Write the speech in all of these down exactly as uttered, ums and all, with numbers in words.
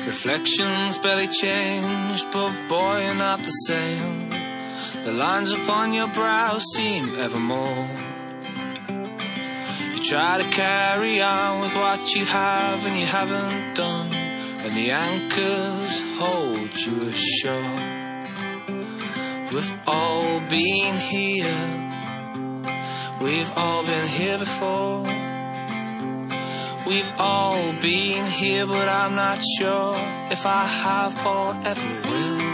Reflections barely changed, but boy, you're not the same. The lines upon your brow seem evermore. You try to carry on with what you have and you haven't done, and the anchors hold you ashore. We've all been here, we've all been here before. We've all been here, but I'm not sure if I have or ever will.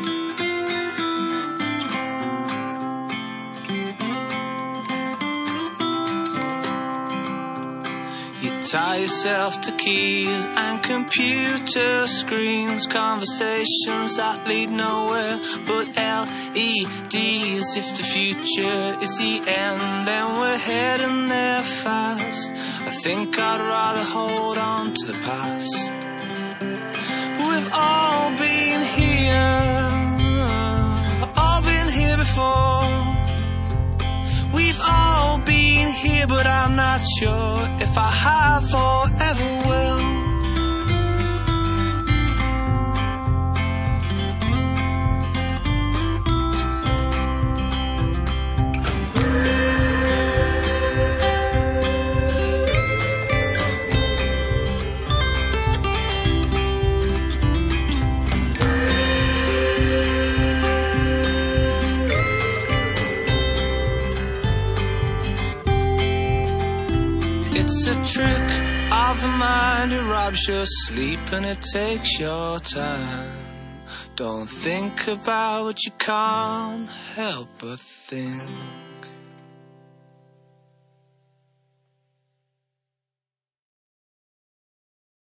You tie yourself to keys and computer screens, conversations that lead nowhere but L E Ds. If the future is the end, then we're heading there fast. I think I'd rather hold on to the past. We've all been here, all been here before. We've all been here, but I'm not sure if I have or ever will. It's a trick of the mind, it robs your sleep and it takes your time. Don't think about what you can't help but think.